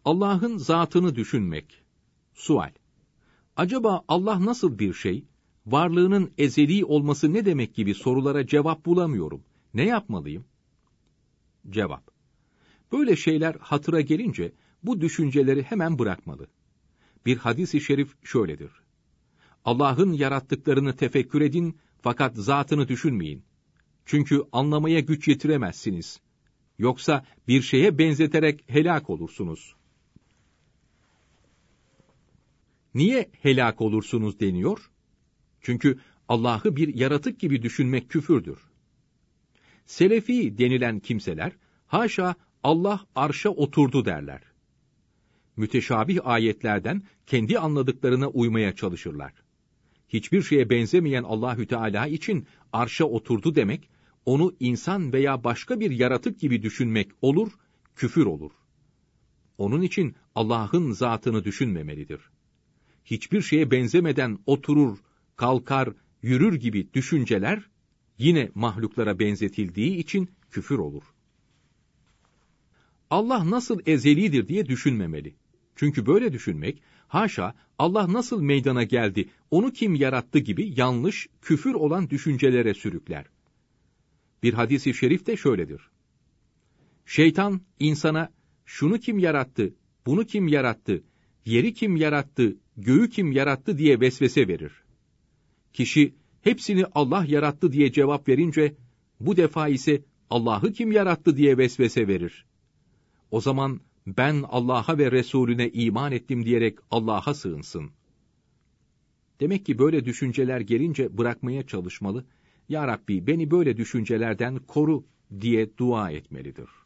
Allah'ın zatını düşünmek. Sual: acaba Allah nasıl bir şey? Varlığının ezeli olması ne demek gibi sorulara cevap bulamıyorum. Ne yapmalıyım? Cevap: böyle şeyler hatıra gelince bu düşünceleri hemen bırakmalı. Bir hadis-i şerif şöyledir: Allah'ın yarattıklarını tefekkür edin fakat zatını düşünmeyin. Çünkü anlamaya güç yetiremezsiniz. Yoksa bir şeye benzeterek helak olursunuz. Niye helak olursunuz deniyor? Çünkü Allah'ı bir yaratık gibi düşünmek küfürdür. Selefi denilen kimseler, haşa Allah arşa oturdu derler. Müteşabih ayetlerden kendi anladıklarına uymaya çalışırlar. Hiçbir şeye benzemeyen Allahü Teala için arşa oturdu demek, onu insan veya başka bir yaratık gibi düşünmek olur, küfür olur. Onun için Allah'ın zatını düşünmemelidir. Hiçbir şeye benzemeden oturur, kalkar, yürür gibi düşünceler, yine mahluklara benzetildiği için küfür olur. Allah nasıl ezelidir diye düşünmemeli. Çünkü böyle düşünmek, haşa Allah nasıl meydana geldi, onu kim yarattı gibi yanlış, küfür olan düşüncelere sürükler. Bir hadis-i şerif de şöyledir: şeytan insana şunu kim yarattı, bunu kim yarattı, yeri kim yarattı, göğü kim yarattı diye vesvese verir. Kişi hepsini Allah yarattı diye cevap verince, bu defa ise Allah'ı kim yarattı diye vesvese verir. O zaman ben Allah'a ve Resulüne iman ettim diyerek Allah'a sığınsın. Demek ki böyle düşünceler gelince bırakmaya çalışmalı, Ya Rabbi beni böyle düşüncelerden koru diye dua etmelidir.